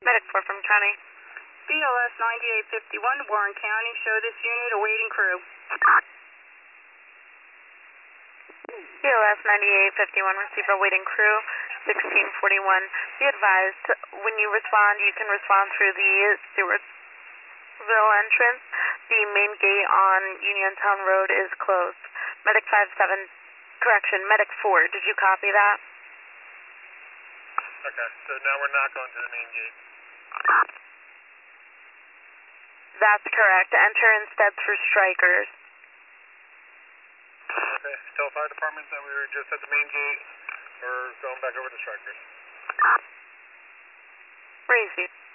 Medic 4 from County. BLS 9851, Warren County. Show this unit awaiting crew. BLS 9851, receive awaiting crew, 1641. Be advised, when you respond, you can respond through the Stewartsville entrance. The main gate on Uniontown Road is closed. Medic 57, correction, Medic 4, did you copy that? Okay, so now we're not going to the main gate. That's correct. Enter instead through Strikers. Okay, tell fire department that we were just at the main gate. We're going back over to Strikers. Crazy.